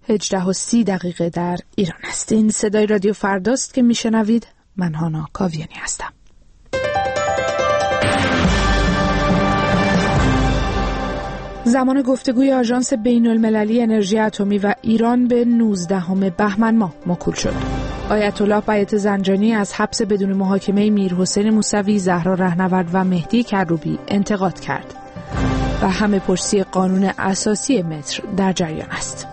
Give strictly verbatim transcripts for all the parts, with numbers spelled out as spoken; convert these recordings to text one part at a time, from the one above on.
هجده و سی دقیقه در ایران است. این صدای رادیو فرداست که میشنوید. من هانا کاویانی هستم. زمان گفتگوی آژانس بین‌المللی انرژی اتمی و ایران به نوزدهم بهمن ماه موکول شد. آیت الله بیات زنجانی از حبس بدون محاکمه میرحسین موسوی، زهرا رهنورد و مهدی کروبی انتقاد کرد و همه پرسی قانون اساسی متر در جریان است.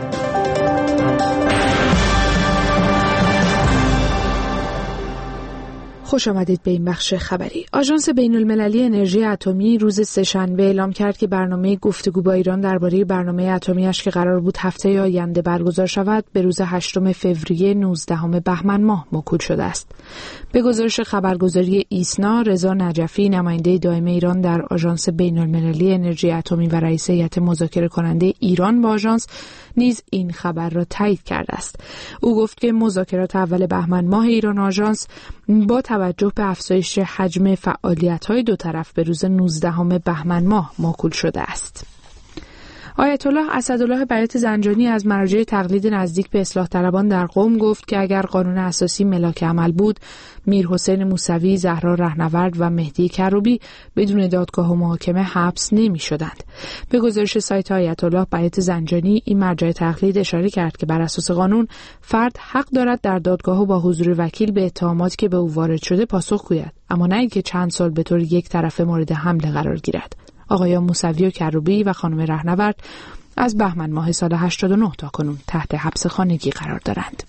خوش آمدید به این بخش خبری. آژانس بین‌المللی انرژی اتمی روز سه‌شنبه اعلام کرد که برنامه گفتگو با ایران درباره برنامه اتمی‌اش که قرار بود هفته آینده برگزار شود به روز هشتم فوریه نوزدهم بهمن ماه موکول شده است. به گزارش خبرگزاری ایسنا، رضا نجفی نماینده دائم ایران در آژانس بین‌المللی انرژی اتمی و رئیس هیئت مذاکره کننده ایران با آژانس نیز این خبر را تایید کرده است. او گفت که مذاکرات اول بهمن ماه ایران آژانس با توجه به افزایش حجم فعالیت‌های دو طرف به روز نوزدهم بهمن ماه موکول شده است. آیت الله اسدالله بیات زنجانی از مراجع تقلید نزدیک به اصلاح طلبان در قم گفت که اگر قانون اساسی ملاک عمل بود، میرحسین موسوی، زهرا رهنورد و مهدی کروبی بدون دادگاه و محاکمه حبس نمی شدند. به گزارش سایت آیت الله بیات زنجانی، این مرجع تقلید اشاره کرد که بر اساس قانون فرد حق دارد در دادگاه و با حضور وکیل به اتهاماتی که به او وارد شده پاسخ گوید، اما نه اینکه چند سال به طور یک طرفه مورد حمله قرار گیرد. آقایان موسوی و کروبی و خانم رهنورد از بهمن ماه سال هشتاد و نه تا کنون تحت حبس خانگی قرار دارند.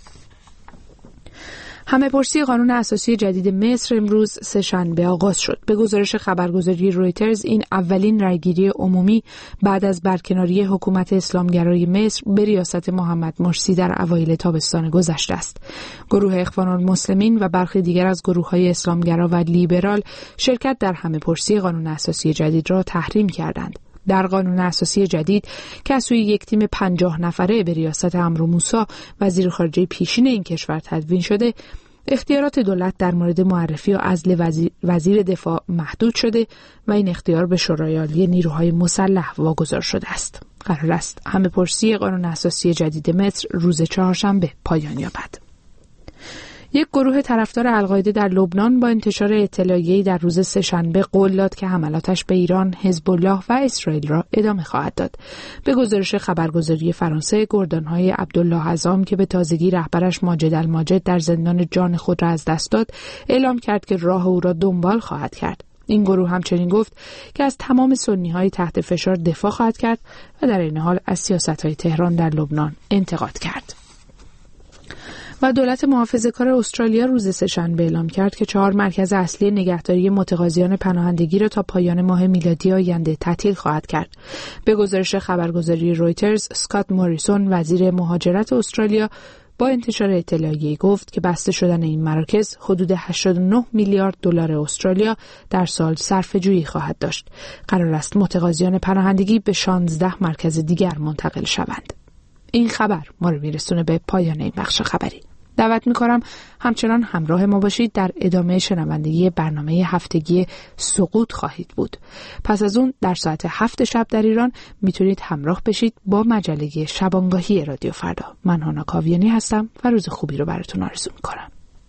همه پرسی قانون اساسی جدید مصر امروز سه‌شنبه آغاز شد. به گزارش خبرگزاری رویترز، این اولین رأیگیری عمومی بعد از برکناری حکومت اسلامگرای مصر به ریاست محمد مرسی در اوایل تابستان گذشته است. گروه اخوان المسلمین و برخی دیگر از گروه‌های اسلامگرا و لیبرال شرکت در همه پرسی قانون اساسی جدید را تحریم کردند. در قانون اساسی جدید که از سوی یک تیم پنجاه نفره به ریاست عمرو موسی وزیر خارجه پیشین این کشور تدوین شده، اختیارات دولت در مورد معرفی و عزل وزیر, وزیر دفاع محدود شده و این اختیار به شورای عالی نیروهای مسلح واگذار شده است. قرار است همه پرسی قانون اساسی جدید مصر روز چهارشنبه پایان یابد. یک گروه طرفدار القاعده در لبنان با انتشار اطلاعیه‌ای در روز سه‌شنبه قول داد که حملاتش به ایران، حزب الله و اسرائیل را ادامه خواهد داد. به گزارش خبرگزاری فرانسه، گردان‌های عبدالله عزام که به تازگی رهبرش ماجد الماجد در زندان جان خود را از دست داد، اعلام کرد که راه او را دنبال خواهد کرد. این گروه همچنین گفت که از تمام سنی‌های تحت فشار دفاع خواهد کرد و در این حال از سیاست‌های تهران در لبنان انتقاد کرد. و دولت محافظه‌کار استرالیا روز سه‌شنبه اعلام کرد که چهار مرکز اصلی نگهداری متقاضیان پناهندگی را تا پایان ماه میلادی آینده تعطیل خواهد کرد. به گزارش خبرگزاری رویترز، اسکات موریسون وزیر مهاجرت استرالیا با انتشار اطلاعیه‌ای گفت که بسته شدن این مراکز حدود هشتاد و نه میلیارد دلار استرالیا در سال صرفه‌جویی خواهد داشت. قرار است متقاضیان پناهندگی به شانزده مرکز دیگر منتقل شوند. این خبر ما رو میرسونه به پایان این بخش خبری. دعوت می‌کنم همچنان همراه ما باشید. در ادامه شنوندگی برنامه هفتگی سقوط خواهید بود. پس از اون در ساعت هفت شب در ایران میتونید همراه بشید با مجله شبانگاهی رادیو فردا. من هانا کاویانی هستم و روز خوبی رو براتون آرزو می‌کنم.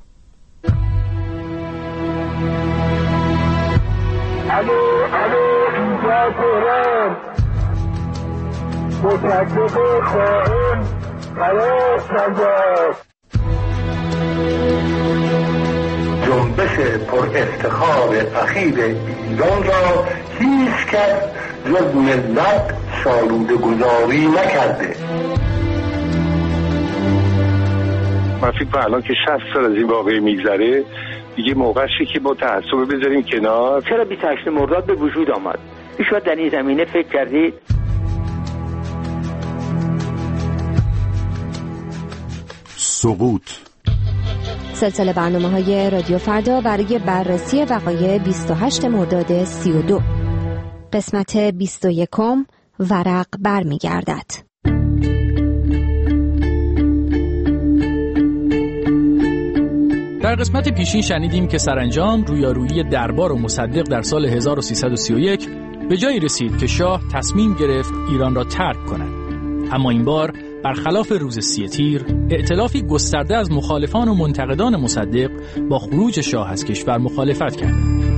الو الو اینجا تهران، مصدق خائن قرار سنجاب. جنبش پر افتخار اخیر ایران را هیچ کس جز ملت سالوده گذاری نکرده. من فکر کنم الان که شصت سال از این واقعه میگذره دیگه موقعشه که با تعصب بذاریم کنار. چرا بیست و هشتم مرداد به وجود آمد؟ شاید در این زمینه فکر کردید؟ سقوط سلسله برنامه‌های رادیو فردا برای بررسی وقایع بیست و هشتم مرداد سی و دو. قسمت بیست و یکم ورق برمیگردد. در قسمت پیشین شنیدیم که سرانجام رویارویی دربار و مصدق در سال هزار و سیصد و سی و یک به جایی رسید که شاه تصمیم گرفت ایران را ترک کند. اما این بار برخلاف روز سی تیر، ائتلافی گسترده از مخالفان و منتقدان مصدق با خروج شاه از کشور مخالفت کرد.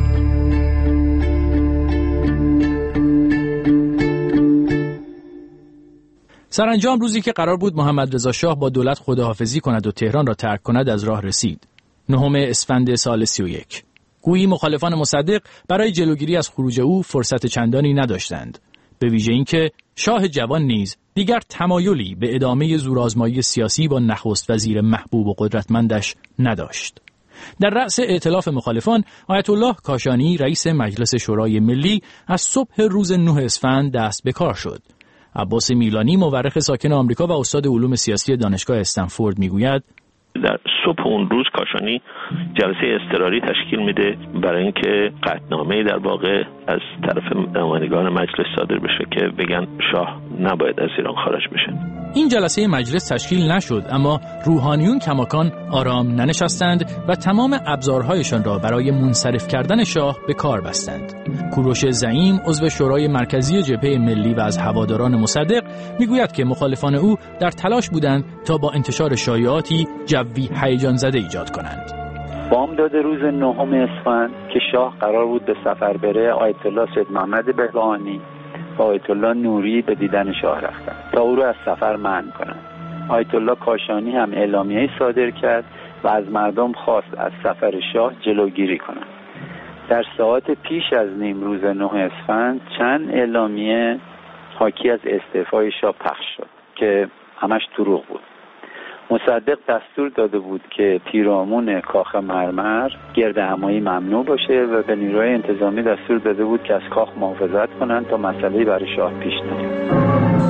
سرانجام روزی که قرار بود محمد رضا شاه با دولت خداحافظی کند و تهران را ترک کند از راه رسید. نهم اسفند سال سی و یک. گویی مخالفان مصدق برای جلوگیری از خروج او فرصت چندانی نداشتند. به ویژه اینکه شاه جوان نیز دیگر تمایلی به ادامه زورآزمایی سیاسی با نخست وزیر محبوب و قدرتمندش نداشت. در رأس ائتلاف مخالفان آیت الله کاشانی رئیس مجلس شورای ملی از صبح روز نه اسفند دست به کار شد. عباس میلانی مورخ ساکن آمریکا و استاد علوم سیاسی دانشگاه استنفورد میگوید در صبح اون روز کاشانی جلسه اضطراری تشکیل میده برای اینکه قطعنامه‌ای در واقع از طرف نمایندگان مجلس صادر بشه که بگن شاه نباید از ایران خارج بشه. این جلسه مجلس تشکیل نشد، اما روحانیون کماکان آرام ننشستند و تمام ابزارهایشان را برای منصرف کردن شاه به کار بستند. کوروش زعیم عضو شورای مرکزی جبهه ملی و از هواداران مصدق میگوید که مخالفان او در تلاش بودند تا با انتشار شایعاتی جوی هیجان زده ایجاد کنند. بامداد روز نهم اسفند که شاه قرار بود به سفر بره، آیت الله سید محمد بهبهانی و آیت الله نوری به دیدن شاه رفتن تا او را از سفر منع کنند. آیت الله کاشانی هم اعلامیه‌ای صادر کرد و از مردم خواست از سفر شاه جلوگیری کنند. در ساعات پیش از نیم روز نه اسفند چند اعلامیه حاکی از استعفای شاه پخش شد که همش دروغ بود. مصدق دستور داده بود که پیرامون کاخ مرمر گردهمایی ممنوع باشه و به نیروهای انتظامی دستور داده بود که از کاخ محافظت کنند تا مسئله‌ای برای شاه پیش نیاد.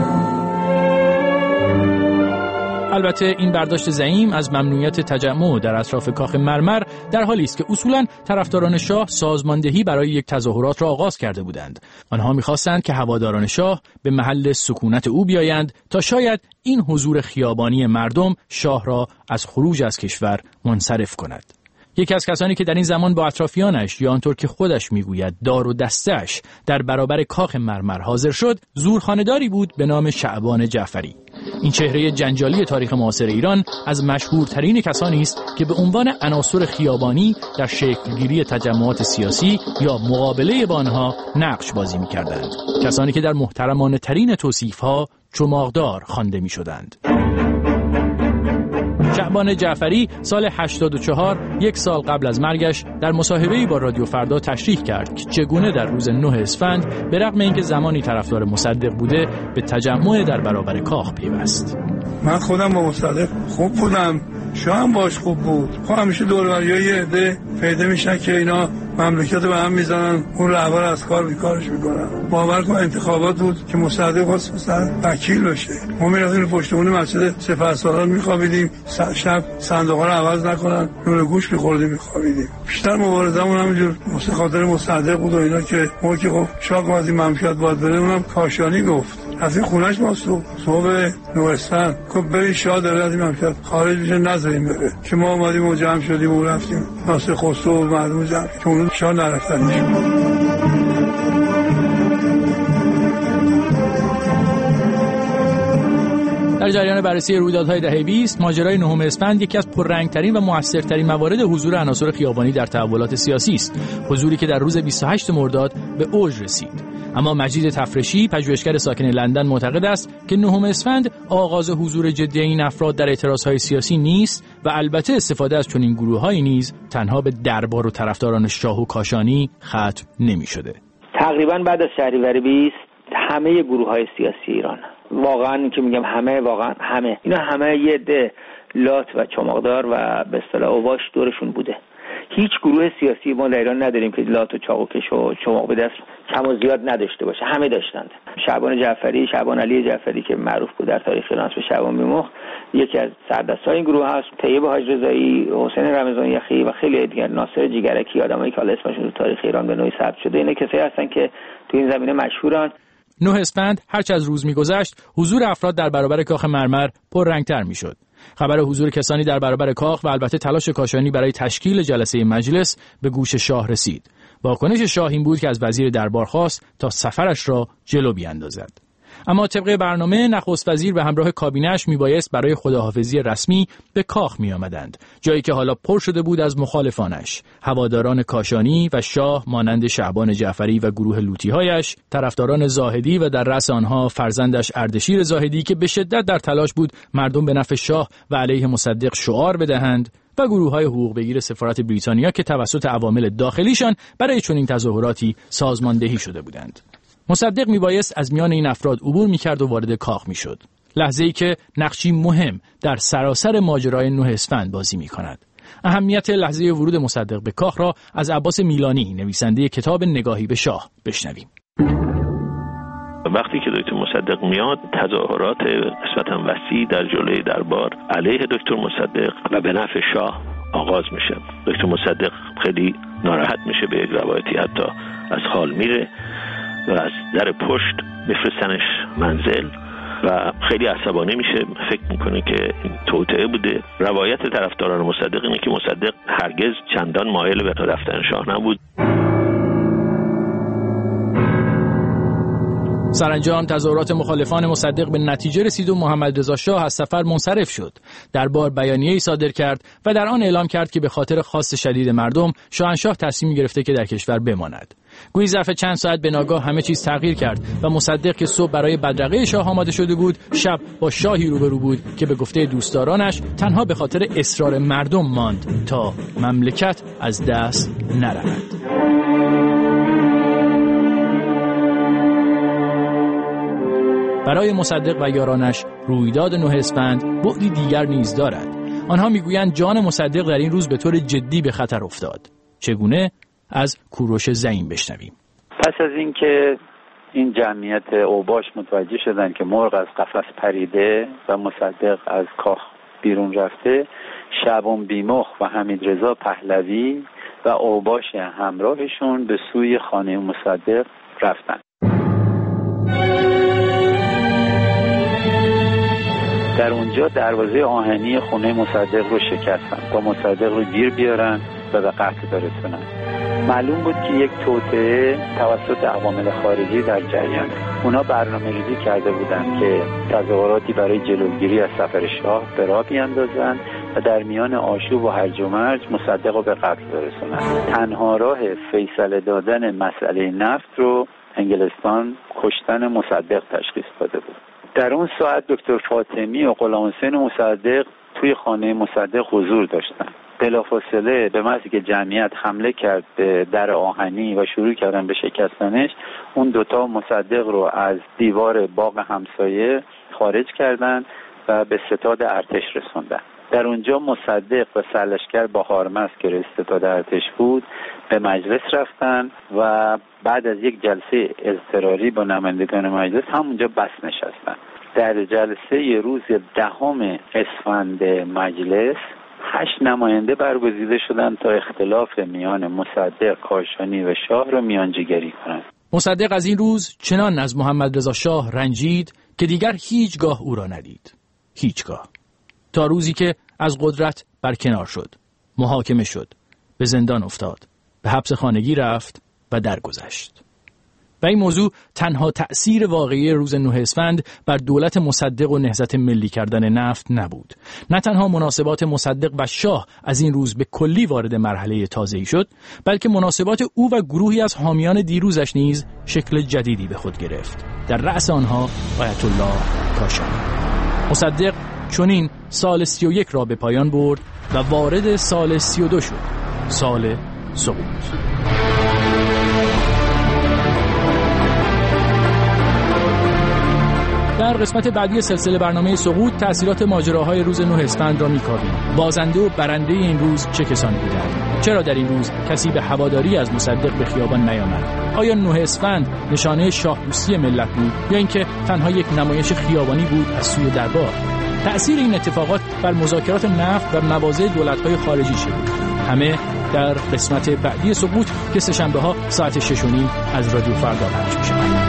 البته این برداشت زعیم از ممنوعیت تجمع در اطراف کاخ مرمر در حالی است که اصولاً طرفداران شاه سازماندهی برای یک تظاهرات را آغاز کرده بودند. آنها می‌خواستند که هواداران شاه به محل سکونت او بیایند تا شاید این حضور خیابانی مردم شاه را از خروج از کشور منصرف کند. یکی از کسانی که در این زمان با اطرافیانش یا آنطور که خودش میگوید دار و دسته‌اش در برابر کاخ مرمر حاضر شد، زورخانه‌داری بود به نام شعبان جعفری. این چهره جنجالی تاریخ معاصر ایران از مشهورترین کسانی است که به عنوان عناصر خیابانی در شکلگیری تجمعات سیاسی یا مقابله با آنها نقش بازی می‌کردند. کسانی که در محترمانه ترین توصیف‌ها چماقدار خوانده می‌شدند. شعبان جعفری سال هشتاد و چهار، یک سال قبل از مرگش، در مصاحبه‌ای با رادیو فردا تشریح کرد که چگونه در روز نه اسفند به رغم اینکه زمانی طرفدار مصدق بوده به تجمع در برابر کاخ پیوست. من خودم با مصدق خوب بودم، شاه هم باش خوب بود. خب همیشه دور و بریای یه عده پیدا میشن که اینا مملکت به هم میزنن، اون رهبر از کار بیکارش میکنن. باور کن انتخابات بود که مصدق خواست مثلا وکیل بشه. ما میرفتیم پشتمون مسجد سپهسالار میخوابیدیم، شب صندوقا رو عوض نکنن، نون گوش میخوردیم میخوابیدیم. بیشتر مبارزمون همینجور خاطر مصدق بود و اینا که ما که خب شاه قاضی مملکت باید بره، اونم کاشانی گفت. از این خونش ما صبح صبح نورستان گفت برید شاه داره از این مملکت خارج میشه، نذاریم بره. که ما اومدیم و جمع شدیم و رفتیم ناصر خسرو و مردم جمع که اون شاه نرفتنش. در جریان بررسی رویدادهای دهه بیست، ماجرای نهم اسفند یکی از پررنگترین و موثرترین موارد حضور عناصر خیابانی در تحولات سیاسی است، حضوری که در روز بیست و هشتم مرداد به اوج رسید. اما مجید تفرشی، پژوهشگر ساکن لندن، معتقد است که نهم اسفند آغاز حضور جدی این افراد در اعتراضهای سیاسی نیست و البته استفاده از چنین گروه‌هایی نیز تنها به دربار و طرفداران شاه و کاشانی ختم نمی‌شده. تقریبا بعد از شهریور بیست همه گروه‌های سیاسی ایران، واقعا که میگم همه، واقعا همه اینا همه یه ده لات و چماقدار و به اصطلاح اوباش دورشون بوده. هیچ گروه سیاسی ما در ایران نداریم که لات و چاقوکش و چماق به دست کم و زیاد نداشته باشه، همه داشتند. شعبان جعفری، شعبان علی جعفری که معروف بود در تاریخ ایران به شعبان بیمخ، یکی از سردستای این گروه هست. طیب حاج رضایی، حسین رمضان یخی و خیلی دیگر، ناصر جیگرکی، آدمایی که حالا اسمشون تو تاریخ ایران به نوعی ثبت شده، اینا کسایی هستن که تو این زمینه مشهورن. نه اسفند هرچه از روز می‌گذشت، حضور افراد در برابر کاخ مرمر پررنگ‌تر می‌شد. خبر حضور کسانی در برابر کاخ و البته تلاش کاشانی برای تشکیل جلسه مجلس به گوش شاه رسید. واکنش شاه این بود که از وزیر دربار خواست تا سفرش را جلو بیاندازد. اما طبق برنامه نخست وزیر به همراه کابینه‌اش میبایست برای خداحافظی رسمی به کاخ میآمدند، جایی که حالا پر شده بود از مخالفانش، هواداران کاشانی و شاه مانند شعبان جعفری و گروه لوطی‌هایش، طرفداران زاهدی و در رأس آنها فرزندش اردشیر زاهدی که به شدت در تلاش بود مردم به نفع شاه و علیه مصدق شعار بدهند، و گروه‌های حقوق بگیر سفارت بریتانیا که توسط عوامل داخلیشان برای چنین تظاهراتی سازماندهی شده بودند. مصدق میبایست از میان این افراد عبور میکرد و وارد کاخ میشد. لحظه‌ای که نقشی مهم در سراسر ماجرای نه اسفند بازی میکند. اهمیت لحظه ورود مصدق به کاخ را از عباس میلانی، نویسنده کتاب نگاهی به شاه، بشنویم. وقتی که دکتر مصدق میاد، تظاهرات نسبتاً وسیع در جلوی دربار علیه دکتر مصدق و به نفع شاه آغاز میشه. دکتر مصدق خیلی ناراحت میشه، به یک روایتی حتی از حال میره و از در پشت بفرستنش منزل و خیلی عصبانی میشه، فکر میکنه که این توطئه بوده. روایت طرفداران مصدق اینه که مصدق هرگز چندان مایل به رفتن شاه نبود. سرانجام تظاهرات مخالفان مصدق به نتیجه رسید و محمد رضا شاه از سفر منصرف شد. دربار بیانیه‌ای صادر کرد و در آن اعلام کرد که به خاطر خواست شدید مردم شاهنشاه تصمیم گرفته که در کشور بماند. گویی ظرف چند ساعت به ناگاه همه چیز تغییر کرد و مصدق که صبح برای بدرقه شاه آماده شده بود، شب با شاهی روبرو بود که به گفته دوستدارانش تنها به خاطر اصرار مردم ماند تا مملکت از دست نرود. برای مصدق و یارانش رویداد نه اسفند بعدی دیگر نیز دارد. آنها میگویند جان مصدق در این روز به طور جدی به خطر افتاد. چگونه؟ از کوروش زعیم بشنویم. پس از اینکه این جمعیت اوباش متوجه شدن که مرغ از قفس پریده و مصدق از کاخ بیرون رفته، شعبان بیمخ و حمیدرضا پهلوی و اوباش همراهشون به سوی خانه مصدق رفتن. در اونجا دروازه آهنی خونه مصدق رو شکستن تا مصدق رو گیر بیارن و به قتل برسونن. معلوم بود که یک توطئه توسط عوامل خارجی در جریان. اونا برنامه‌ریزی کرده بودند که تظاهراتی برای جلوگیری از سفر شاه به راه بیاندازن و در میان آشوب و هرج و مرج مصدق رو به قتل برسونن. تنها راه فیصله دادن مسئله نفت رو انگلستان کشتن مصدق تشخیص داده بود. در اون ساعت دکتر فاطمی و غلام حسین مصدق توی خانه مصدق حضور داشتن. بلافاصله به محضی که جمعیت حمله کرد به در آهنی و شروع کردن به شکستنش، اون دوتا مصدق رو از دیوار باغ همسایه خارج کردن و به ستاد ارتش رسوندن. در اونجا مصدق و سرلشکر با هارمز که رئیس ستاد ارتش بود به مجلس رفتن و بعد از یک جلسه اضطراری با نمایندگان مجلس همونجا بس نشستن. در جلسه ی روز دهم اسفند مجلس هشت نماینده برگزیده شدند تا اختلاف میان مصدق، کاشانی و شاه را میانجیگری کنند. مصدق از این روز چنان از محمد رضا شاه رنجید که دیگر هیچگاه او را ندید. هیچگاه. تا روزی که از قدرت برکنار شد، محاکمه شد، به زندان افتاد، به حبس خانگی رفت و درگذشت. و این موضوع تنها تأثیر واقعی روز نه اسفند بر دولت مصدق و نهضت ملی کردن نفت نبود. نه تنها مناسبات مصدق و شاه از این روز به کلی وارد مرحله تازه‌ای شد، بلکه مناسبات او و گروهی از حامیان دیروزش نیز شکل جدیدی به خود گرفت. در رأس آنها آیت الله کاشانی. مصدق چنین سال سی و یک را به پایان برد و وارد سال سی و دو شد، سال سقوط. در قسمت بعدی سلسله برنامه سقوط تأثیرات ماجراهای روز نه اسفند را می‌کاویم. بازنده و برنده این روز چه کسانی بودند؟ چرا در این روز کسی به هواداری از مصدق به خیابان نیامد؟ آیا نه اسفند نشانه شاهدوستی ملت بود یا اینکه تنها یک نمایش خیابانی بود از سوی دربار؟ تأثیر این اتفاقات بر مذاکرات نفت و مواضع دولت‌های خارجی چه بود؟ همه در قسمت بعدی سقوط که سه‌شنبه‌ها ساعت شش و نیم از رادیو فردا پخش می‌شود.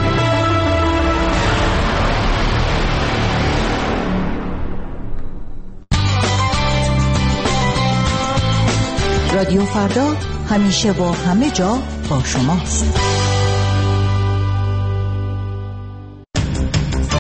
رادیو فردا همیشه با همه جا با شماست.